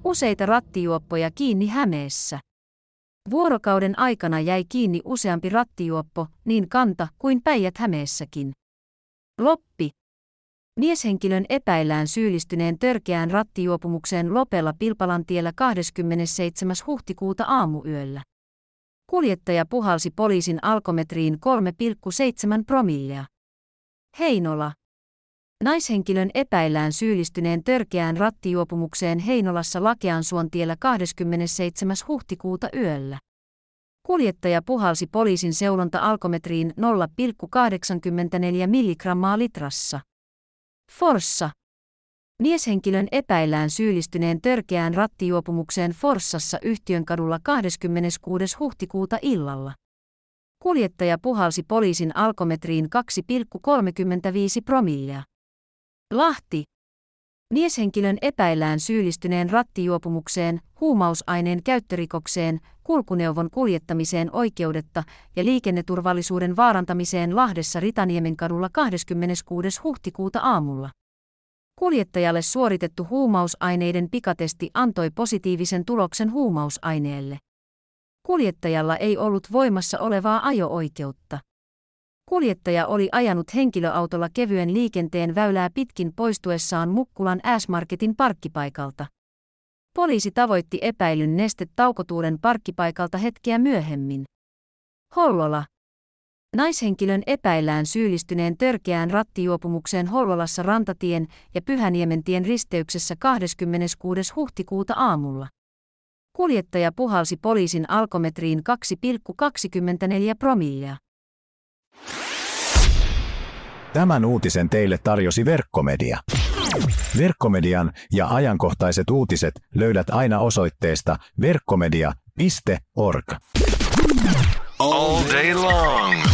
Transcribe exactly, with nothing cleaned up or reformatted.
Useita rattijuoppoja kiinni Hämeessä. Vuorokauden aikana jäi kiinni useampi rattijuoppo, niin Kanta kuin Päijät-Hämeessäkin. Loppi. Mieshenkilön epäillään syyllistyneen törkeään rattijuopumukseen Lopella Pilpalantiellä kahdeskymmenesseitsemäs huhtikuuta aamuyöllä. Kuljettaja puhalsi poliisin alkometriin kolme pilkku seitsemän promillea. Heinola. Naishenkilön epäillään syyllistyneen törkeään rattijuopumukseen Heinolassa Lakeansuontiellä kahdeskymmenesseitsemäs huhtikuuta yöllä. Kuljettaja puhalsi poliisin seulonta-alkometriin nolla pilkku kahdeksankymmentäneljä milligrammaa litrassa. Forssa. Mieshenkilön epäillään syyllistyneen törkeään rattijuopumukseen Forssassa Yhtiönkadulla kahdeskymmeneskuudes huhtikuuta illalla. Kuljettaja puhalsi poliisin alkometriin kaksi pilkku kolmekymmentäviisi promillea. Lahti. Mieshenkilön epäillään syyllistyneen rattijuopumukseen, huumausaineen käyttörikokseen, kulkuneuvon kuljettamiseen oikeudetta ja liikenneturvallisuuden vaarantamiseen Lahdessa Ritaniemenkadulla kahdeskymmeneskuudes huhtikuuta aamulla. Kuljettajalle suoritettu huumausaineiden pikatesti antoi positiivisen tuloksen huumausaineelle. Kuljettajalla ei ollut voimassa olevaa ajo-oikeutta. Kuljettaja oli ajanut henkilöautolla kevyen liikenteen väylää pitkin poistuessaan Mukkulan S-Marketin parkkipaikalta. Poliisi tavoitti epäilyn Neste Taukotuulen parkkipaikalta hetkeä myöhemmin. Hollola. Naishenkilön epäillään syyllistyneen törkeään rattijuopumukseen Hollolassa Rantatien ja Pyhäniementien risteyksessä kahdeskymmeneskuudes huhtikuuta aamulla. Kuljettaja puhalsi poliisin alkometriin kaksi pilkku kaksikymmentäneljä promillea. Tämän uutisen teille tarjosi Verkkomedia. Verkkomedian ja ajankohtaiset uutiset löydät aina osoitteesta verkkomedia piste org. All day long.